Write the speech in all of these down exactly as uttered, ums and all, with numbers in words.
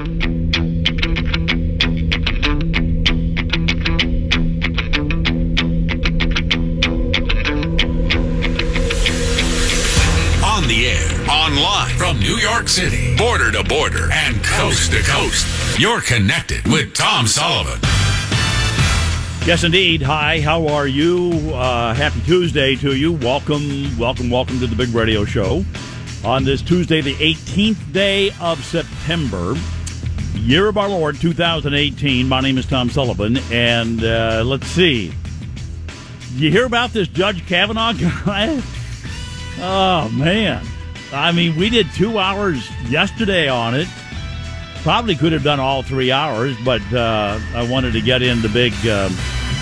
On the air, online, from New York City, border to border, and coast to coast. You're connected with Tom Sullivan. Yes, indeed. Hi, how are you? Uh, happy Tuesday to you. Welcome, welcome, welcome to the Big Radio Show. On this Tuesday, the eighteenth day of September, year of our Lord, two thousand eighteen. My name is Tom Sullivan, and uh, let's see. You hear about this Judge Kavanaugh guy? Oh, man. I mean, we did two hours yesterday on it. Probably could have done all three hours, but uh, I wanted to get in the big, um,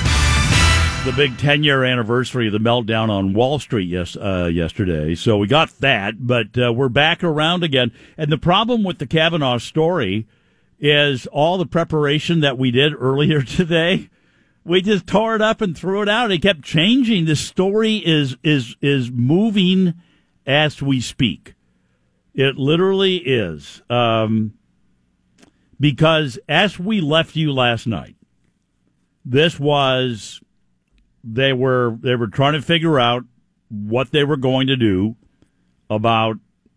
the big ten-year anniversary of the meltdown on Wall Street yes, uh, yesterday. So we got that, but uh, we're back around again. And the problem with the Kavanaugh story is all the preparation that we did earlier today. We just tore it up and threw it out. It kept changing. The story is is is moving as we speak. It literally is. Um, because as we left you last night, this was they were they were trying to figure out what they were going to do about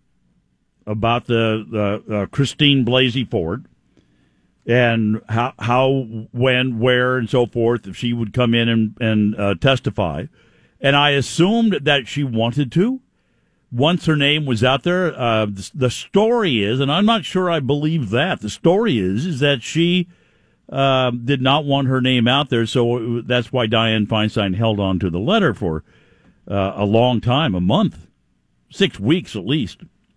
about the, the uh, Christine Blasey Ford. And how, how, when, where, and so forth, if she would come in and, and uh, testify. And I assumed that she wanted to. Once her name was out there, uh, the, the story is, and I'm not sure I believe that, the story is, is that she uh, did not want her name out there, so that's why Dianne Feinstein held on to the letter for uh, a long time, a month, six weeks at least.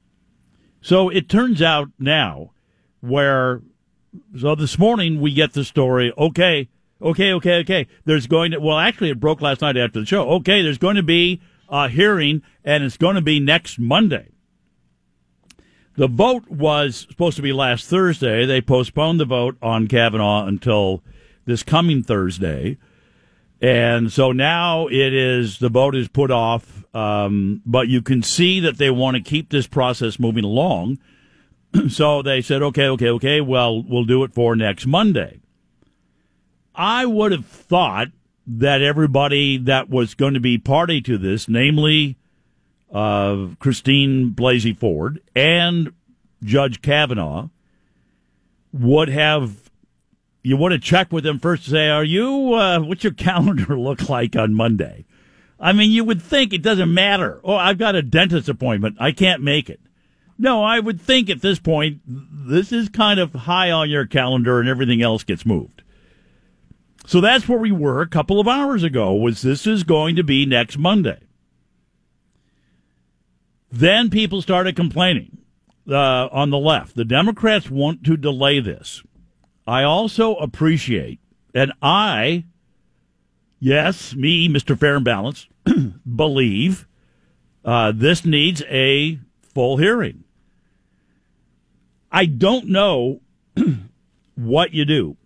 So it turns out now where... So this morning we get the story, okay, okay, okay, okay, there's going to, well, actually it broke last night after the show. Okay, there's going to be a hearing, and it's going to be next Monday. The vote was supposed to be last Thursday. They postponed the vote on Kavanaugh until this coming Thursday. And so now it is, the vote is put off, um, but you can see that they want to keep this process moving along. So they said, okay, okay, okay, well, we'll do it for next Monday. I would have thought that everybody that was going to be party to this, namely uh, Christine Blasey Ford and Judge Kavanaugh, would have, you would have checked with them first to say, are you, uh, what's your calendar look like on Monday? I mean, you would think it doesn't matter. Oh, I've got a dentist appointment. I can't make it. No, I would think at this point, this is kind of high on your calendar and everything else gets moved. So that's where we were a couple of hours ago, was this is going to be next Monday. Then people started complaining uh, on the left. The Democrats want to delay this. I also appreciate, and I, yes, me, Mister Fair and Balanced, believe uh, this needs a full hearing. I don't know what you do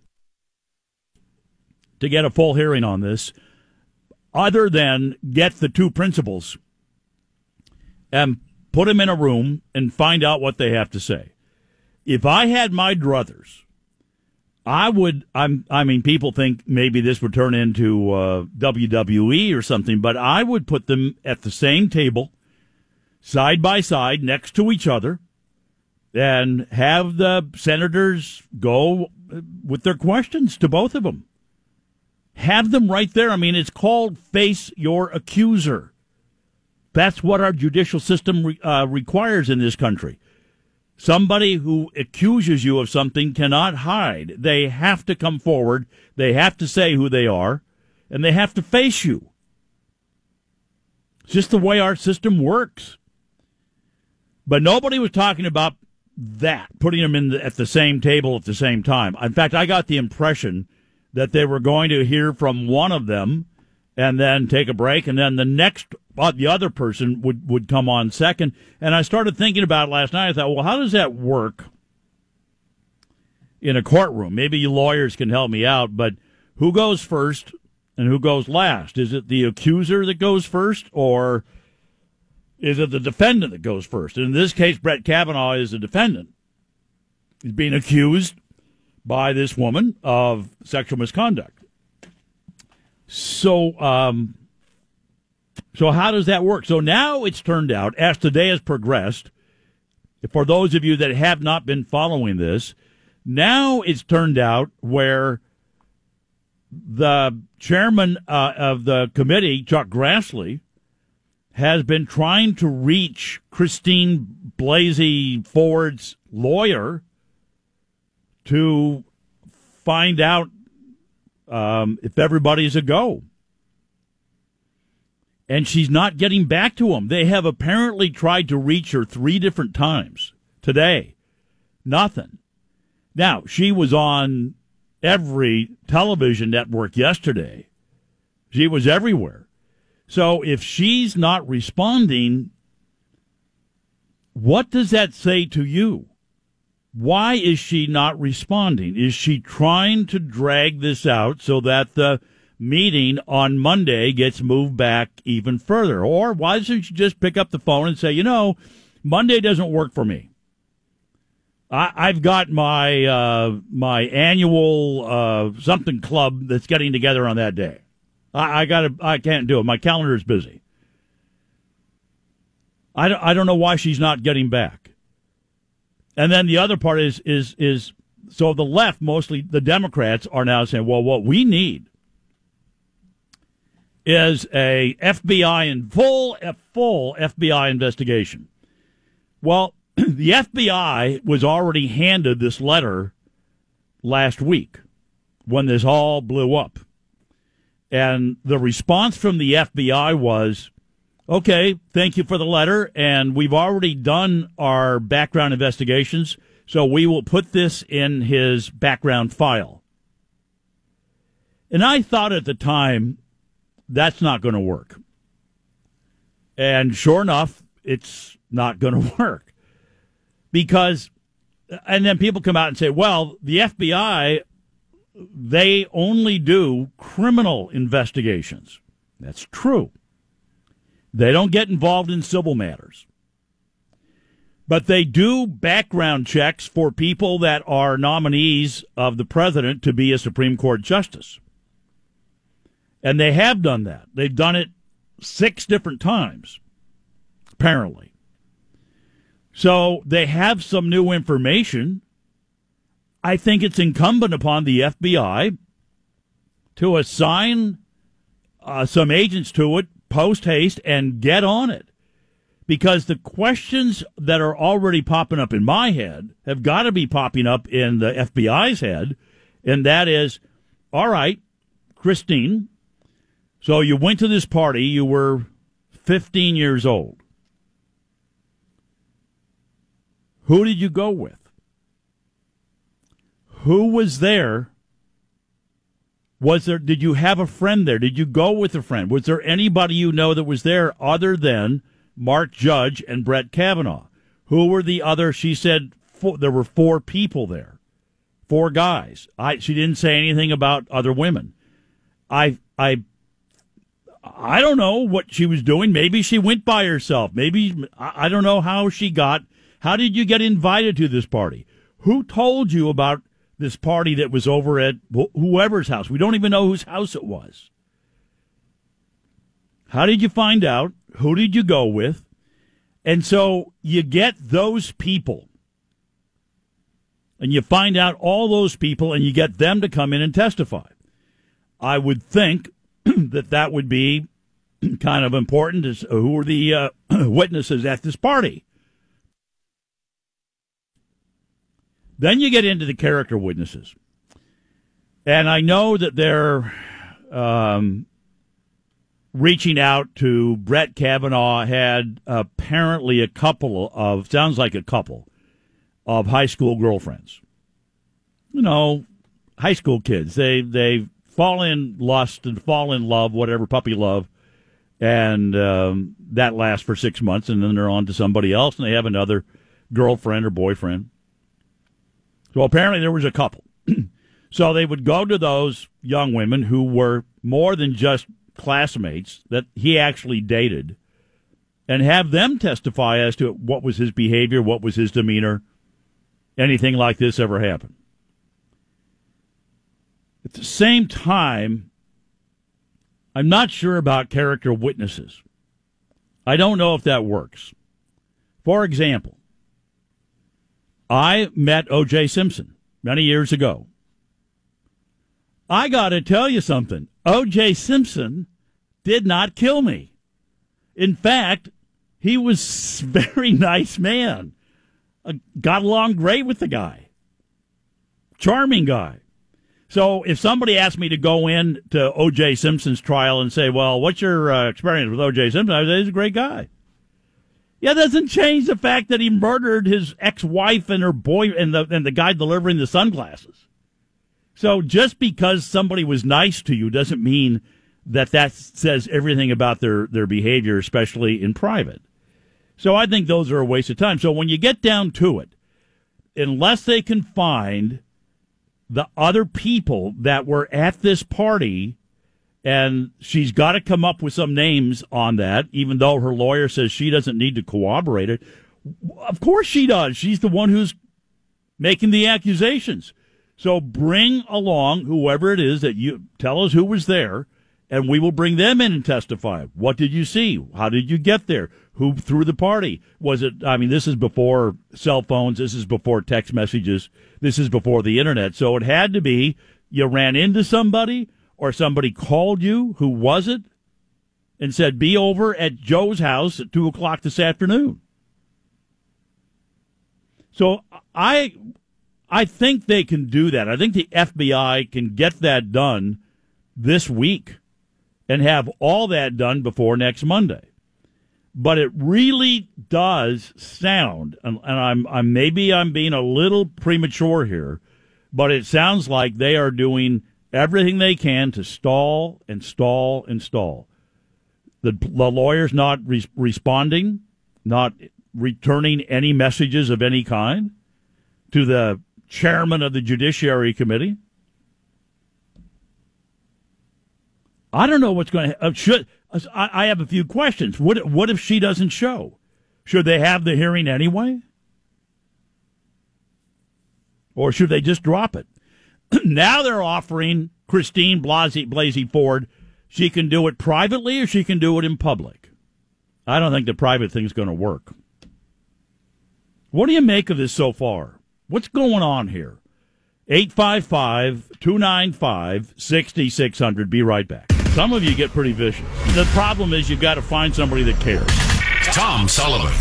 to get a full hearing on this other than get the two principals and put them in a room and find out what they have to say. If I had my druthers, I would, I'm, I mean, people think maybe this would turn into uh, W W E or something, but I would put them at the same table, side by side, next to each other, and have the senators go with their questions to both of them. Have them right there. I mean, it's called face your accuser. That's what our judicial system re- uh, requires in this country. Somebody who accuses you of something cannot hide. They have to come forward. They have to say who they are, and they have to face you. It's just the way our system works. But nobody was talking about that, putting them in the, at the same table at the same time. In fact, I got the impression that they were going to hear from one of them and then take a break, and then the next, uh, the other person would, would come on second. And I started thinking about it last night. I thought, well, how does that work in a courtroom? Maybe you lawyers can help me out, but who goes first and who goes last? Is it the accuser that goes first, or is it the defendant that goes first? And in this case, Brett Kavanaugh is the defendant. is being accused by this woman of sexual misconduct. So, um, so how does that work? So now it's turned out, as today has progressed, for those of you that have not been following this, now it's turned out where the chairman uh, of the committee, Chuck Grassley, has been trying to reach Christine Blasey Ford's lawyer to find out um, if everybody's a go. And she's not getting back to him. They have apparently tried to reach her three different times today. Nothing. Now, she was on every television network yesterday. She was everywhere. So if she's not responding, what does that say to you? Why is she not responding? Is she trying to drag this out so that the meeting on Monday gets moved back even further? Or why doesn't she just pick up the phone and say, you know, Monday doesn't work for me. I, I've got my uh, my annual uh, something club that's getting together on that day. I, I gotta, I can't do it. My calendar is busy. I don't, I don't know why she's not getting back. And then the other part is is is so the left, mostly the Democrats, are now saying, well, what we need is a F B I and full a full F B I investigation. Well, the F B I was already handed this letter last week when this all blew up. And the response from the F B I was, okay, thank you for the letter, and we've already done our background investigations, so we will put this in his background file. And I thought at the time, that's not going to work. And sure enough, it's not going to work. Because, and then people come out and say, well, the F B I, they only do criminal investigations. That's true. They don't get involved in civil matters. But they do background checks for people that are nominees of the president to be a Supreme Court justice. And they have done that. They've done it six different times, apparently. So they have some new information. I think it's incumbent upon the F B I to assign uh, some agents to it post haste and get on it. Because the questions that are already popping up in my head have got to be popping up in the F B I's head. And that is, all right, Christine, so you went to this party, you were fifteen years old. Who did you go with? Who was there? Was there? Did you have a friend there? Did you go with a friend? Was there anybody you know that was there other than Mark Judge and Brett Kavanaugh? Who were the other? She said four, there were four people there, four guys. I she didn't say anything about other women. I I I don't know what she was doing. Maybe she went by herself. Maybe I, I don't know how she got. How did you get invited to this party? Who told you about this party that was over at wh- whoever's house? We don't even know whose house it was. How did you find out? Who did you go with? And so you get those people, and you find out all those people, and you get them to come in and testify. I would think that that would be kind of important. As who were the uh, witnesses at this party? Then you get into the character witnesses. And I know that they're um, reaching out to Brett Kavanaugh, had apparently a couple of, sounds like a couple, of high school girlfriends. You know, high school kids. They, they fall in lust and fall in love, whatever, puppy love, and um, that lasts for six months, and then they're on to somebody else, and they have another girlfriend or boyfriend. So apparently there was a couple. So they would go to those young women who were more than just classmates that he actually dated and have them testify as to what was his behavior, what was his demeanor, anything like this ever happened. At the same time, I'm not sure about character witnesses. I don't know if that works. For example, I met O J. Simpson many years ago. I got to tell you something. O J. Simpson did not kill me. In fact, he was a very nice man. Uh, got along great with the guy. Charming guy. So if somebody asked me to go in to O J. Simpson's trial and say, well, what's your uh, experience with O J. Simpson? I would say he's a great guy. Yeah, it doesn't change the fact that he murdered his ex-wife and her boy and the and the guy delivering the sunglasses. So just because somebody was nice to you doesn't mean that that says everything about their, their behavior, especially in private. So I think those are a waste of time. So when you get down to it, unless they can find the other people that were at this party, and she's got to come up with some names on that, even though her lawyer says she doesn't need to corroborate it. Of course she does. She's the one who's making the accusations. So bring along whoever it is that you tell us who was there, and we will bring them in and testify. What did you see? How did you get there? Who threw the party? Was it, I mean, this is before cell phones. This is before text messages. This is before the internet. So it had to be you ran into somebody or somebody called you. Who was it? And said, be over at Joe's house at two o'clock this afternoon. So I, I think they can do that. I think the F B I can get that done this week and have all that done before next Monday. But it really does sound, and, and I'm, I'm maybe I'm being a little premature here, but it sounds like they are doing everything they can to stall and stall and stall. The, the lawyer's not re- responding, not returning any messages of any kind to the chairman of the Judiciary Committee. I don't know what's going to uh, should. I, I have a few questions. What what if she doesn't show? Should they have the hearing anyway, or should they just drop it? Now they're offering Christine Blasey, Blasey Ford. She can do it privately, or she can do it in public. I don't think the private thing's going to work. What do you make of this so far? What's going on here? eight five five, two nine five, six six zero zero. Be right back. Some of you get pretty vicious. The problem is you've got to find somebody that cares. Tom Sullivan.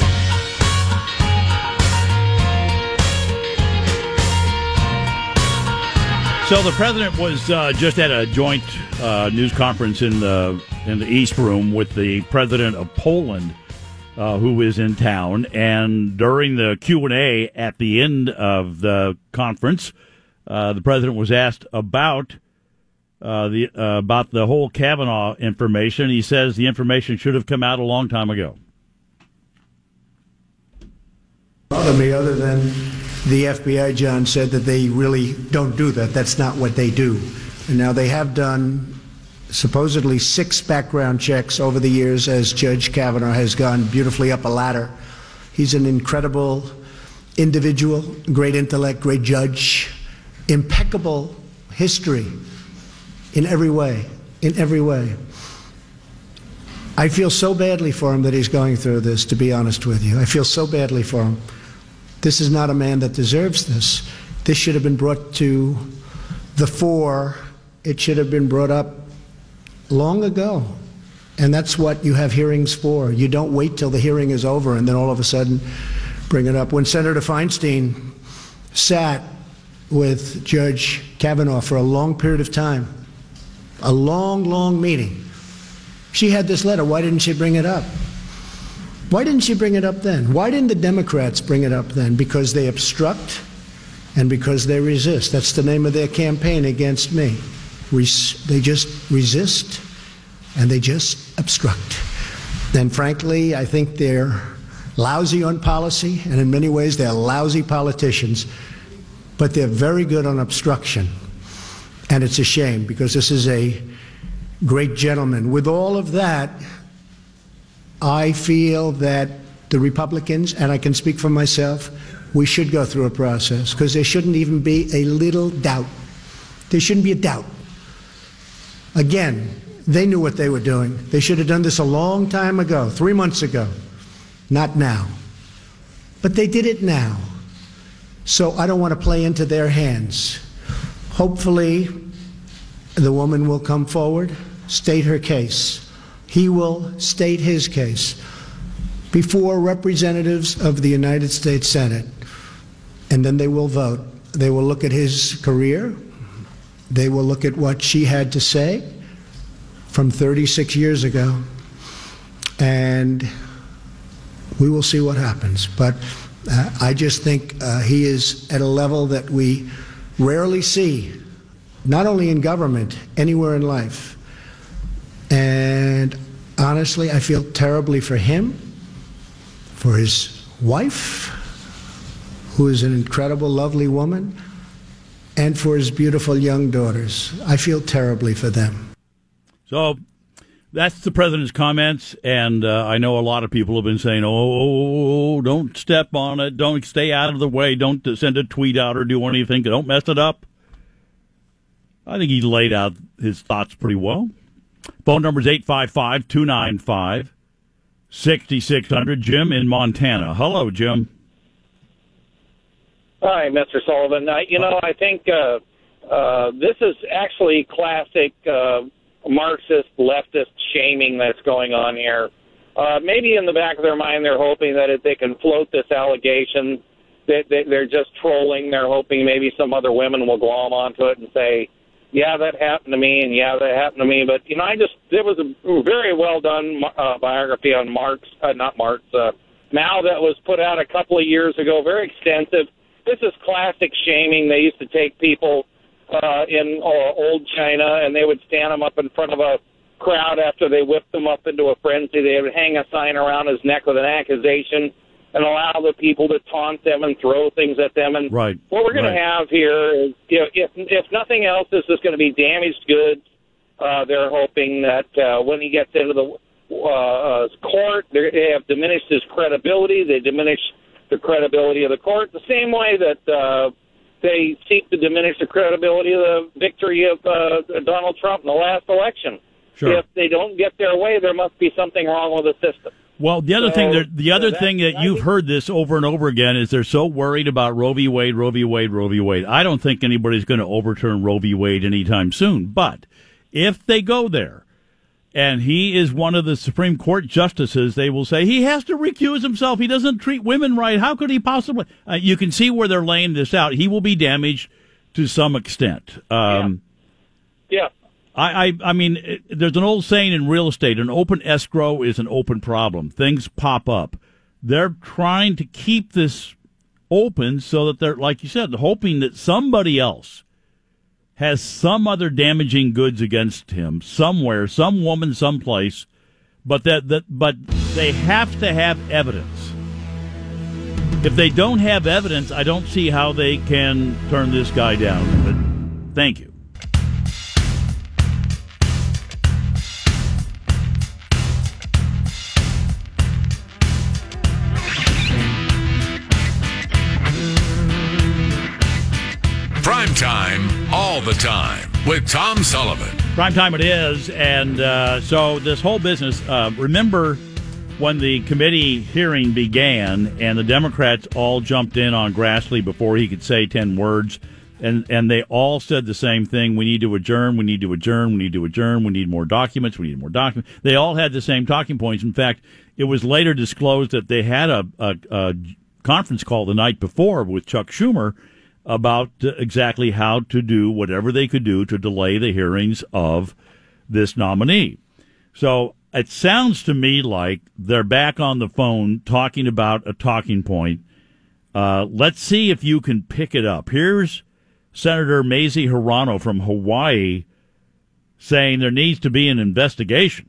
So the president was uh, just at a joint uh, news conference in the in the East Room with the president of Poland, uh, who is in town. And during the Q and A at the end of the conference, uh, the president was asked about uh, the uh, about the whole Kavanaugh information. He says the information should have come out a long time ago. To me, other than the F B I, John, said that they really don't do that. That's not what they do. And now they have done supposedly six background checks over the years as Judge Kavanaugh has gone beautifully up a ladder. He's an incredible individual, great intellect, great judge, impeccable history in every way, in every way. I feel so badly for him that he's going through this, to be honest with you. I feel so badly for him. This is not a man that deserves this. This should have been brought to the fore. It should have been brought up long ago. And that's what you have hearings for. You don't wait till the hearing is over and then all of a sudden bring it up. When Senator Feinstein sat with Judge Kavanaugh for a long period of time, a long, long meeting, she had this letter. Why didn't she bring it up? Why didn't she bring it up then? Why didn't the Democrats bring it up then? Because they obstruct and because they resist. That's the name of their campaign against me. Res- they just resist and they just obstruct. And frankly, I think they're lousy on policy, and in many ways they're lousy politicians, but they're very good on obstruction. And it's a shame, because this is a great gentleman. With all of that, I feel that the Republicans, and I can speak for myself, we should go through a process, because there shouldn't even be a little doubt. There shouldn't be a doubt. Again, they knew what they were doing. They should have done this a long time ago, three months ago, not now. But they did it now. So I don't want to play into their hands. Hopefully, the woman will come forward, state her case. He will state his case before representatives of the United States Senate, and then they will vote. They will look at his career. They will look at what she had to say from thirty-six years ago, and we will see what happens. But uh, I just think uh, he is at a level that we rarely see, not only in government, anywhere in life. And honestly, I feel terribly for him, for his wife, who is an incredible, lovely woman, and for his beautiful young daughters. I feel terribly for them. So that's the president's comments, and uh, I know a lot of people have been saying, oh, don't step on it, don't stay out of the way, don't send a tweet out or do anything, don't mess it up. I think he laid out his thoughts pretty well. Phone number is eight five five, two nine five, six six zero zero. Jim in Montana. Hello, Jim. Hi, Mister Sullivan. Uh, you know, I think uh, uh, this is actually classic uh, Marxist, leftist shaming that's going on here. Uh, maybe in the back of their mind they're hoping that if they can float this allegation, that they, they're just trolling. They're hoping maybe some other women will glom onto it and say, yeah, that happened to me, and yeah, that happened to me. But, you know, I just, there was a very well done uh, biography on Marx, uh, not Marx, uh, Mao that was put out a couple of years ago, very extensive. This is classic shaming. They used to take people uh, in uh, old China, and they would stand them up in front of a crowd after they whipped them up into a frenzy. They would hang a sign around his neck with an accusation and allow the people to taunt them and throw things at them. And right. what we're going right. to have here is, you know, if, if nothing else, this is going to be damaged goods. Uh, they're hoping that uh, when he gets into the uh, uh, court, they have diminished his credibility. They diminish the credibility of the court the same way that uh, they seek to diminish the credibility of the victory of uh, Donald Trump in the last election. Sure. If they don't get their way, there must be something wrong with the system. Well, the other so, thing, that, the other so thing that you've heard this over and over again is they're so worried about Roe v. Wade, Roe v. Wade, Roe v. Wade. I don't think anybody's going to overturn Roe v. Wade anytime soon. But if they go there, and he is one of the Supreme Court justices, they will say he has to recuse himself. He doesn't treat women right. How could he possibly? Uh, you can see where they're laying this out. He will be damaged to some extent. Um, yeah. yeah. I, I, I mean, it, there's an old saying in real estate, an open escrow is an open problem. Things pop up. They're trying to keep this open so that they're, like you said, hoping that somebody else has some other damaging goods against him somewhere, some woman, someplace, but that, that but they have to have evidence. If they don't have evidence, I don't see how they can turn this guy down. But thank you. Prime time, all the time, with Tom Sullivan. Prime time it is, and uh, so this whole business, uh, remember when the committee hearing began and the Democrats all jumped in on Grassley before he could say ten words, and, and they all said the same thing, we need to adjourn, we need to adjourn, we need to adjourn, we need more documents, we need more documents. They all had the same talking points. In fact, it was later disclosed that they had a, a, a conference call the night before with Chuck Schumer about exactly how to do whatever they could do to delay the hearings of this nominee. So it sounds to me like they're back on the phone talking about a talking point. Uh, let's see if you can pick it up. Here's Senator Mazie Hirono from Hawaii saying there needs to be an investigation.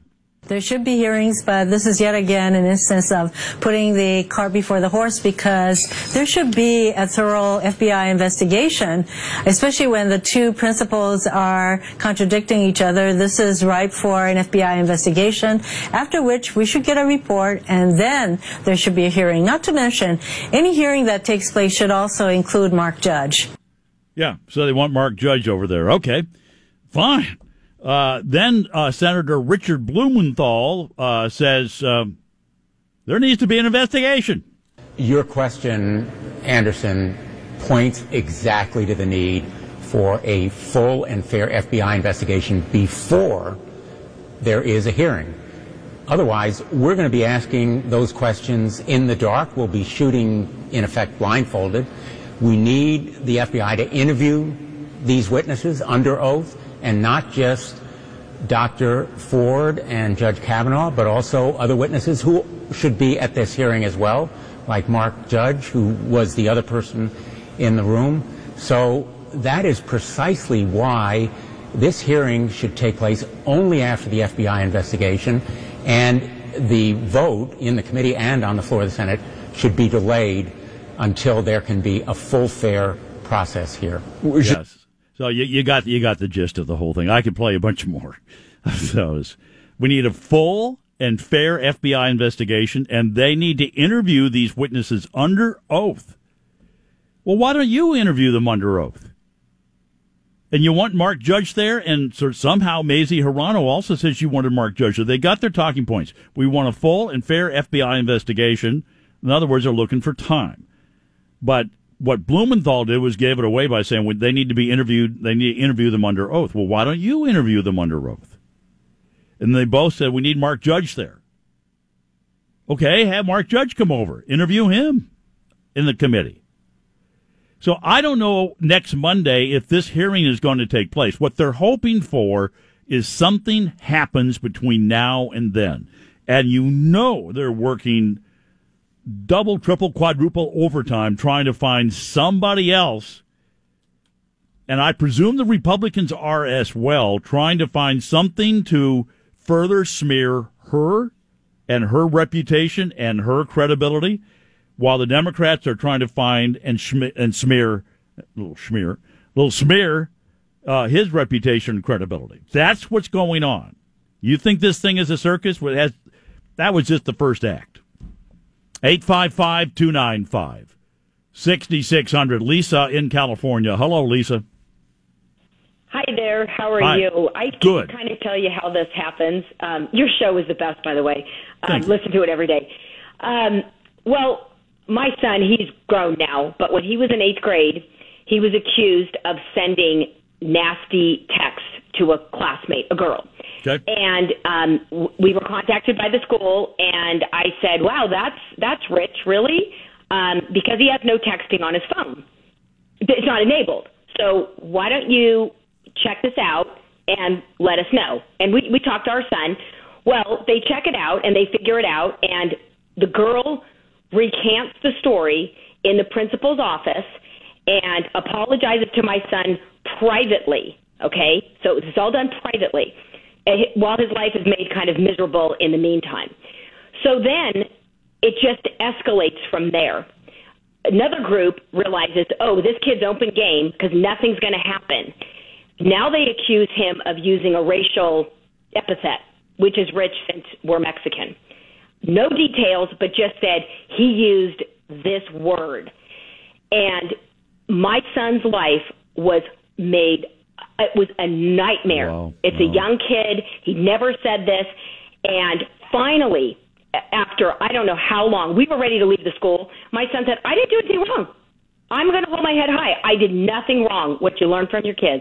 There should be hearings, but this is yet again an instance of putting the cart before the horse, because there should be a thorough F B I investigation, especially when the two principals are contradicting each other. This is ripe for an F B I investigation, after which we should get a report, and then there should be a hearing. Not to mention, any hearing that takes place should also include Mark Judge. Yeah, so they want Mark Judge over there. Okay, fine. Uh, then uh, Senator Richard Blumenthal uh, says uh, there needs to be an investigation. Your question, Anderson, points exactly to the need for a full and fair F B I investigation before there is a hearing. Otherwise, we're going to be asking those questions in the dark. We'll be shooting, in effect, blindfolded. We need the F B I to interview these witnesses under oath, and not just Doctor Ford and Judge Kavanaugh, but also other witnesses who should be at this hearing as well, like Mark Judge, who was the other person in the room. So that is precisely why this hearing should take place only after the F B I investigation, and the vote in the committee and on the floor of the Senate should be delayed until there can be a full, fair process here. Yes. So you, you got you got the gist of the whole thing. I could play a bunch more of those. We need a full and fair F B I investigation, and they need to interview these witnesses under oath. Well, why don't you interview them under oath? And you want Mark Judge there, and so somehow Mazie Hirono also says you wanted Mark Judge. So they got their talking points. We want a full and fair F B I investigation. In other words, they're looking for time. But what Blumenthal did was gave it away by saying they need to be interviewed. They need to interview them under oath. Well, why don't you interview them under oath? And they both said we need Mark Judge there. Okay, have Mark Judge come over, interview him in the committee. So I don't know next Monday if this hearing is going to take place. What they're hoping for is something happens between now and then, and you know they're working double, triple, quadruple overtime trying to find somebody else, and I presume the Republicans are as well, trying to find something to further smear her and her reputation and her credibility, while the Democrats are trying to find and, shm- and smear, little smear, little smear uh, his reputation and credibility. That's what's going on. You think this thing is a circus? Well, it has, that was just the first act. eight five five, two nine five, six six zero zero. Lisa in California. Hello, Lisa. Hi there. How are Hi. you? I can Good. kind of tell you how this happens. Um, your show is the best, by the way. Um, listen to it every day. Um, well, my son, he's grown now, but when he was in eighth grade, he was accused of sending nasty texts to a classmate, a girl. Okay. And um, w- we were contacted by the school, and I said, wow, that's that's rich, really? Um, because he has no texting on his phone. It's not enabled. So why don't you check this out and let us know? And we, we talked to our son. Well, they check it out, and they figure it out, and the girl recants the story in the principal's office and apologizes to my son privately, okay? So this is all done privately, while his life is made kind of miserable in the meantime. So then it just escalates from there. Another group realizes, oh, this kid's open game because nothing's going to happen. Now they accuse him of using a racial epithet, which is rich since we're Mexican. No details, but just said he used this word. And my son's life was made, it was a nightmare. Wow. It's wow. a young kid. He never said this. And finally, after I don't know how long, we were ready to leave the school. My son said, I didn't do anything wrong. I'm going to hold my head high. I did nothing wrong, what you learn from your kids.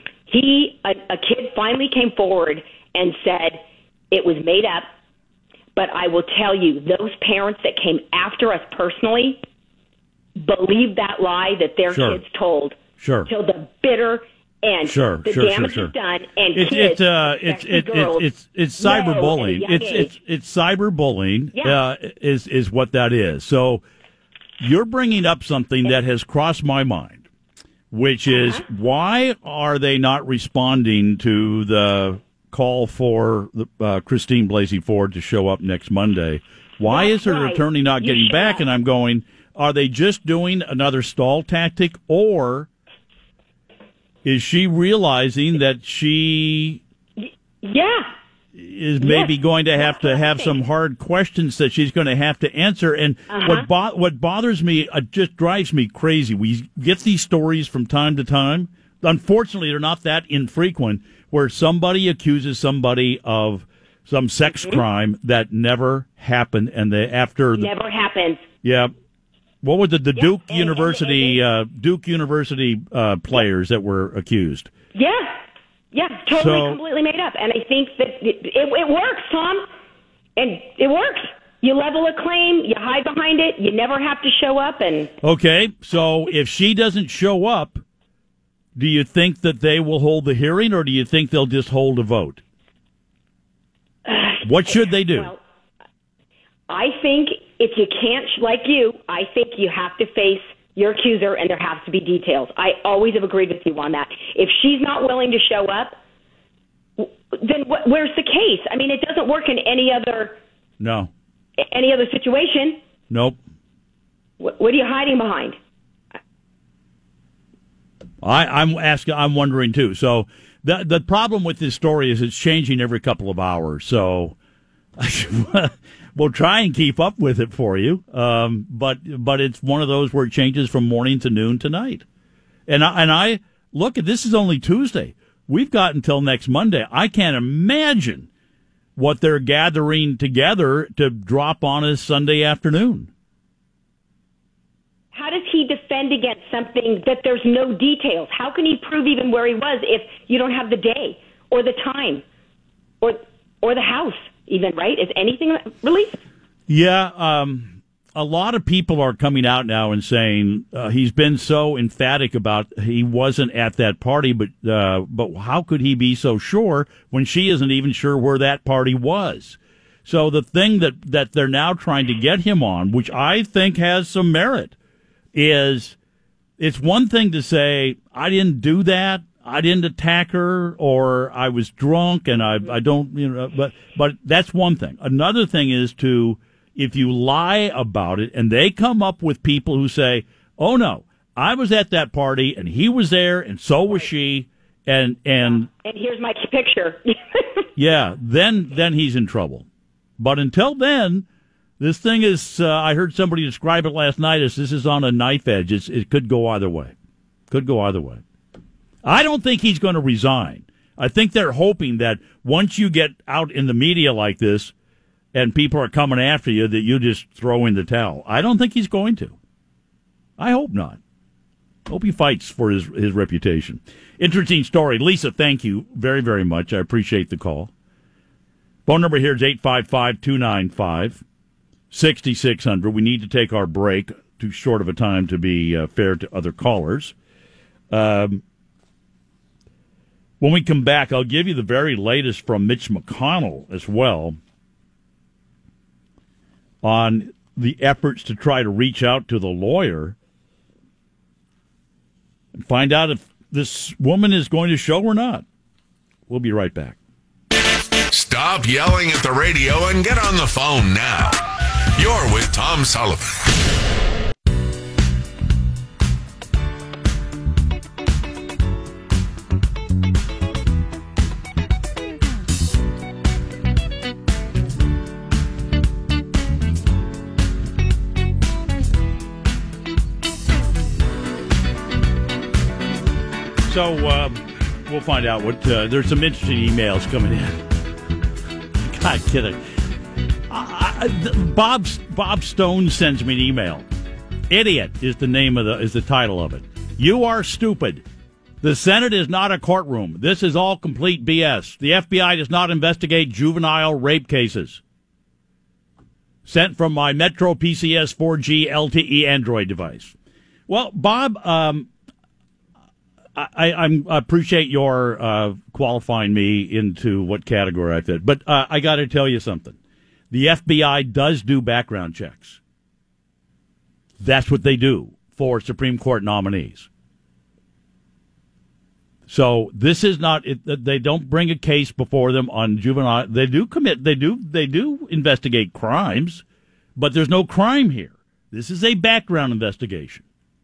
He, a, a kid finally came forward and said it was made up. But I will tell you, those parents that came after us personally believed that lie that their sure. kids told Sure. till the bitter end. Sure, the sure, damage sure, sure. is done, and It's kids, it's uh it's especially it, girls, it, it's it's know cyberbullying. at a young It's age. it's it's cyberbullying. Yeah. Uh, is is what that is. So you're bringing up something that has crossed my mind, which is Uh-huh. why are they not responding to the call for the, uh, Christine Blasey Ford to show up next Monday. Why That's is her right. attorney not You getting should back? have. And I'm going, are they just doing another stall tactic, or is she realizing that she Yeah. is maybe Yes, going to have that's to what I have think. some hard questions that she's going to have to answer? And Uh-huh. what bo- what bothers me, uh, just drives me crazy. We get these stories from time to time. Unfortunately, they're not that infrequent, where somebody accuses somebody of some sex Mm-hmm. crime that never happened, and they after the, Never happens. yeah. What was it? The Yeah, Duke and- University and- uh, Duke University uh, players that were accused. Yeah. Yeah, totally, So- completely made up. And I think that it, it, it works, Tom. And it works. You level a claim, you hide behind it, you never have to show up. And Okay, so if she doesn't show up, do you think that they will hold the hearing, or do you think they'll just hold a vote? What should they do? Well, I think if you can't, like you, I think you have to face your accuser, and there has to be details. I always have agreed with you on that. If she's not willing to show up, w- then wh- where's the case? I mean, it doesn't work in any other No, any other situation. nope. What, what are you hiding behind? I, I'm asking. I'm wondering too. So the the problem with this story is it's changing every couple of hours. So we'll try and keep up with it for you. Um, but but it's one of those where it changes from morning to noon to night. And I, and I look at this is only Tuesday. We've got until next Monday. I can't imagine what they're gathering together to drop on us Sunday afternoon. How does he defend against something that there's no details? How can he prove even where he was if you don't have the day or the time or or the house even, right? Is anything released? Yeah, um, a lot of people are coming out now and saying uh, he's been so emphatic about he wasn't at that party, but uh, but how could he be so sure when she isn't even sure where that party was? So the thing that, that they're now trying to get him on, which I think has some merit, is it's one thing to say, I didn't do that, I didn't attack her, or I was drunk and I I don't, you know, but but that's one thing. Another thing is to, if you lie about it and they come up with people who say, oh no, I was at that party and he was there and so was she, and and And here's my picture. yeah, then then he's in trouble. But until then, this thing is, uh, I heard somebody describe it last night as this is on a knife edge. It's, it could go either way. Could go either way. I don't think he's going to resign. I think they're hoping that once you get out in the media like this and people are coming after you, that you just throw in the towel. I don't think he's going to. I hope not. Hope he fights for his, his reputation. Interesting story. Lisa, thank you very, very much. I appreciate the call. Phone number here is eight five five, two nine five, six six zero zero. We need to take our break. Too short of a time to be uh, fair to other callers. Um, when we come back, I'll give you the very latest from Mitch McConnell as well on the efforts to try to reach out to the lawyer and find out if this woman is going to show or not. We'll be right back. Stop yelling at the radio and get on the phone now. You're with Tom Sullivan. So uh, we'll find out what. Uh, there's some interesting emails coming in. God kidding. I, I, Bob Bob Stone sends me an email. Idiot is the name of the is the title of it. You are stupid. The Senate is not a courtroom. This is all complete B S. The F B I does not investigate juvenile rape cases. Sent from my Metro P C S four G L T E Android device. Well, Bob, um, I, I'm, I appreciate your uh, qualifying me into what category I fit, but uh, I got to tell you something. The F B I does do background checks. That's what they do for Supreme Court nominees. So this is not. It, they don't bring a case before them on juvenile. They do commit. They do. They do investigate crimes, but there's no crime here. This is a background investigation.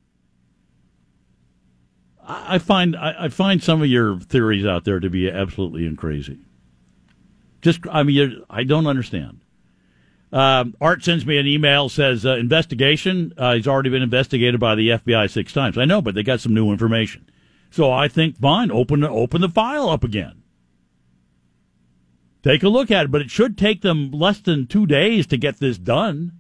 I, I find. I, I find some of your theories out there to be absolutely crazy. Just. I mean, you're, I don't understand. Um, Art sends me an email, says uh, investigation. Uh, he's already been investigated by the F B I six times. I know, but they got some new information. So I think, fine, open open the file up again. Take a look at it, but it should take them less than two days to get this done.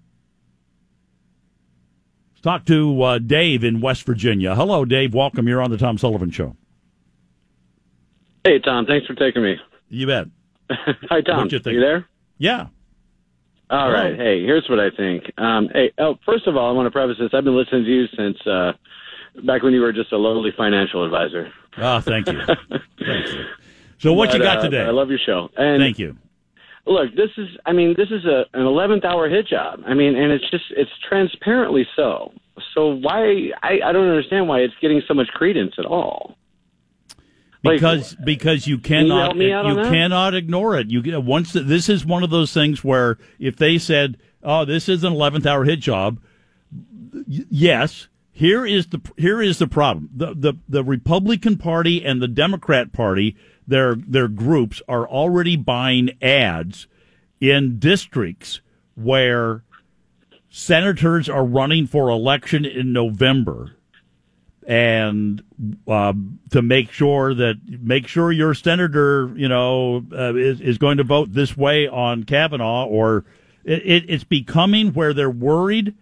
Let's talk to uh, Dave in West Virginia. Hello, Dave. Welcome. You're on the Tom Sullivan Show. Hey, Tom. Thanks for taking me. You bet. Hi, Tom. You, you there? Yeah. All Hello. right. Hey, here's what I think. Um, hey, oh, first of all, I want to preface this. I've been listening to you since uh, back when you were just a lowly financial advisor. Oh, thank you. Thank you. So what but, you got uh, today? I love your show. And thank you. Look, this is, I mean, this is a, an eleventh hour hit job. I mean, and it's just, it's transparently so. So why, I, I don't understand why it's getting so much credence at all. Because like, because you can you cannot help me out you on that? cannot ignore it. You once this is one of those things where if they said, "Oh, this is an eleventh hour hit job," yes, here is the here is the problem. The the the Republican Party and the Democrat Party, their their groups are already buying ads in districts where senators are running for election in November. And uh, to make sure that make sure your senator, you know, uh, is is going to vote this way on Kavanaugh, or it, it, it's becoming where they're worried.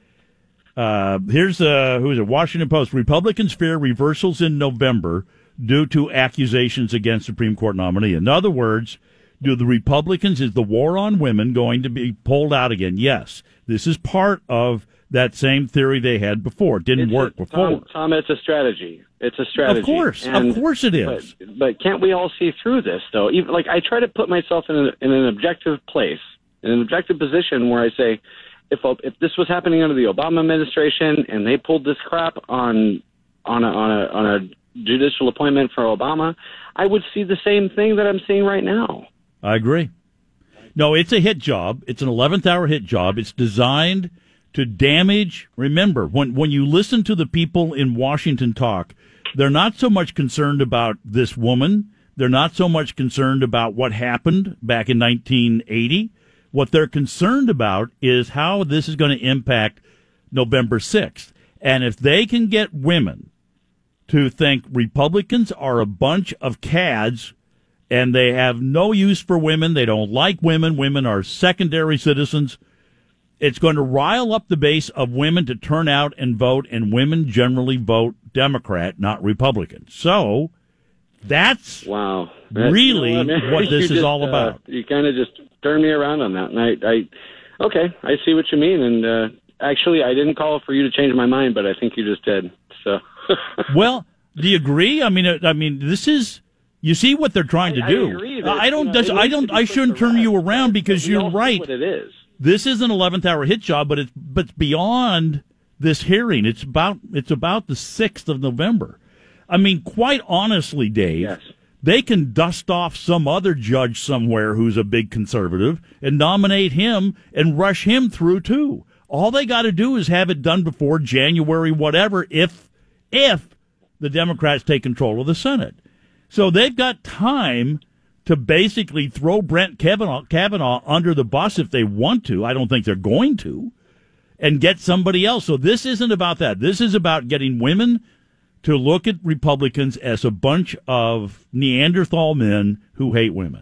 Uh, here's uh, who is it? Washington Post: Republicans fear reversals in November due to accusations against Supreme Court nominee. In other words, do the Republicans is the war on women going to be pulled out again? Yes, this is part of that same theory they had before. It didn't it's work a, before. Tom, Tom, it's a strategy. It's a strategy. Of course, and, of course it is. But, but can't we all see through this, though? Even, like, I try to put myself in, a, in an objective place, in an objective position where I say, if if this was happening under the Obama administration and they pulled this crap on on a, on a on a judicial appointment for Obama, I would see the same thing that I'm seeing right now. I agree. No, it's a hit job. It's an eleventh hour hit job. It's designed to damage. Remember, when when you listen to the people in Washington talk, they're not so much concerned about this woman. They're not so much concerned about what happened back in nineteen eighty. What they're concerned about is how this is going to impact November sixth. And if they can get women to think Republicans are a bunch of cads and they have no use for women, they don't like women, women are secondary citizens, it's going to rile up the base of women to turn out and vote, and women generally vote Democrat, not Republican. So that's wow, that's, really you know what, what this is just, all about. Uh, you kind of just turned me around on that, and I, I, okay, I see what you mean. And uh, actually, I didn't call for you to change my mind, but I think you just did. So, well, do you agree? I mean, I mean, this is. You see what they're trying to I, do. I, agree that, I don't. You know, I don't. I shouldn't turn you around because we you're all see right. What it is. This is an eleventh hour hit job, but it's but it's beyond this hearing. It's about it's about the sixth of November. I mean, quite honestly, Dave, yes. They can dust off some other judge somewhere who's a big conservative and nominate him and rush him through too. All they got to do is have it done before January, whatever. If if the Democrats take control of the Senate, so they've got time to basically throw Brett Kavanaugh, Kavanaugh under the bus if they want to. I don't think they're going to, and get somebody else. So this isn't about that. This is about getting women to look at Republicans as a bunch of Neanderthal men who hate women.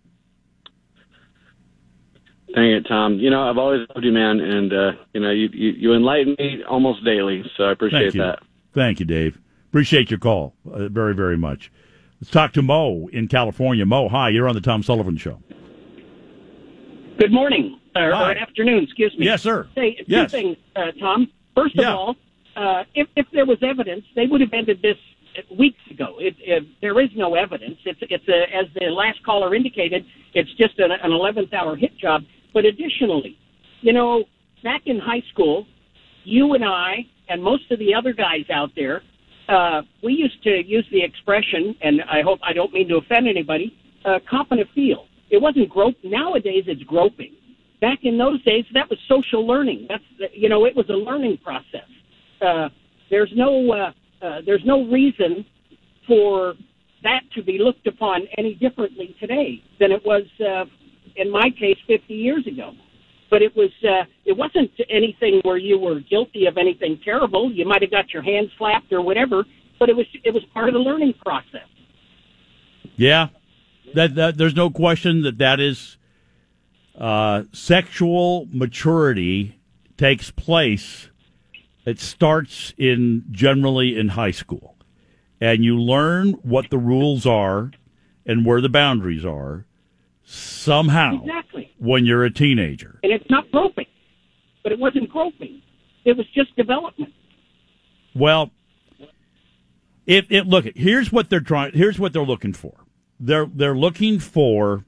Dang it, Tom. You know, I've always loved you, man, and, uh, you know, you, you, you enlighten me almost daily, so I appreciate Thank you. that. Thank you, Dave. Appreciate your call uh, very, very much. Let's talk to Mo in California. Mo, hi, you're on the Tom Sullivan Show. Good morning, or, or afternoon, excuse me. Yes, sir. Say, two yes. things, uh, Tom. First yeah. of all, uh, if, if there was evidence, they would have ended this weeks ago. It, it, there is no evidence. It's, it's a, as the last caller indicated, it's just an, an eleventh hour hit job. But additionally, you know, back in high school, you and I and most of the other guys out there uh, we used to use the expression, and I hope I don't mean to offend anybody, uh, cop in a field. It wasn't grope. Nowadays, it's groping. Back in those days, that was social learning. That's, you know, it was a learning process. Uh, there's no, uh, uh, there's no reason for that to be looked upon any differently today than it was, uh, in my case, fifty years ago. But it was, uh, it wasn't anything where you were guilty of anything terrible. You might have got your hand slapped or whatever, but it was, it was part of the learning process. Yeah, that, that there's no question that that is uh, sexual maturity takes place. It starts in generally in high school, and you learn what the rules are and where the boundaries are. Somehow, exactly. When you're a teenager. And it's not groping, but it wasn't groping. It was just development. Well, if it look, here's what they're trying. Here's what they're looking for. They're they're looking for.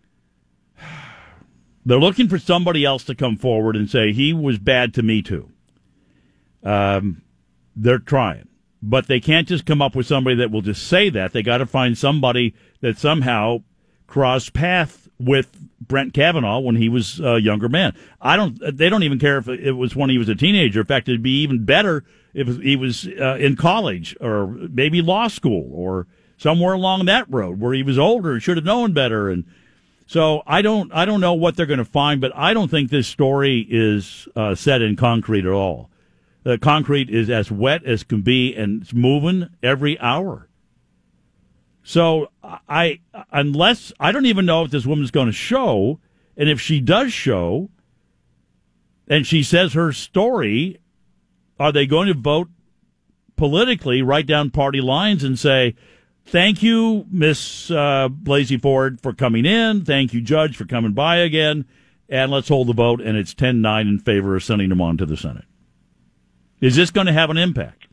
They're looking for somebody else to come forward and say he was bad to me too. Um, they're trying, but they can't just come up with somebody that will just say that. They got to find somebody that somehow crossed path with Brett Kavanaugh when he was a younger man. I don't. They don't even care if it was when he was a teenager. In fact, it'd be even better if he was uh, in college or maybe law school or somewhere along that road where he was older and should have known better. And so I don't. I don't know what they're going to find, but I don't think this story is uh, set in concrete at all. The concrete is as wet as can be, and it's moving every hour. So I, unless I don't even know if this woman's going to show, and if she does show, and she says her story, are they going to vote politically, write down party lines, and say, "Thank you, Miss uh, Blasey Ford, for coming in. Thank you, Judge, for coming by again, and let's hold the vote." And it's ten nine in favor of sending them on to the Senate. Is this going to have an impact?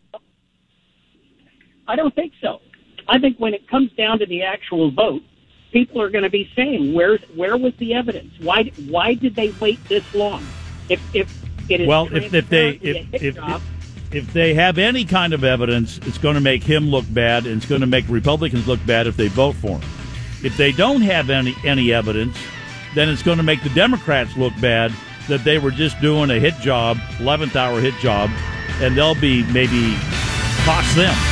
I don't think so. I think when it comes down to the actual vote, people are going to be saying, "Where, where was the evidence? Why, why did they wait this long?" If, if it is well, if, if they if if, if if they have any kind of evidence, it's going to make him look bad, and it's going to make Republicans look bad if they vote for him. If they don't have any any evidence, then it's going to make the Democrats look bad that they were just doing a hit job, eleventh hour hit job, and they'll be maybe cost them.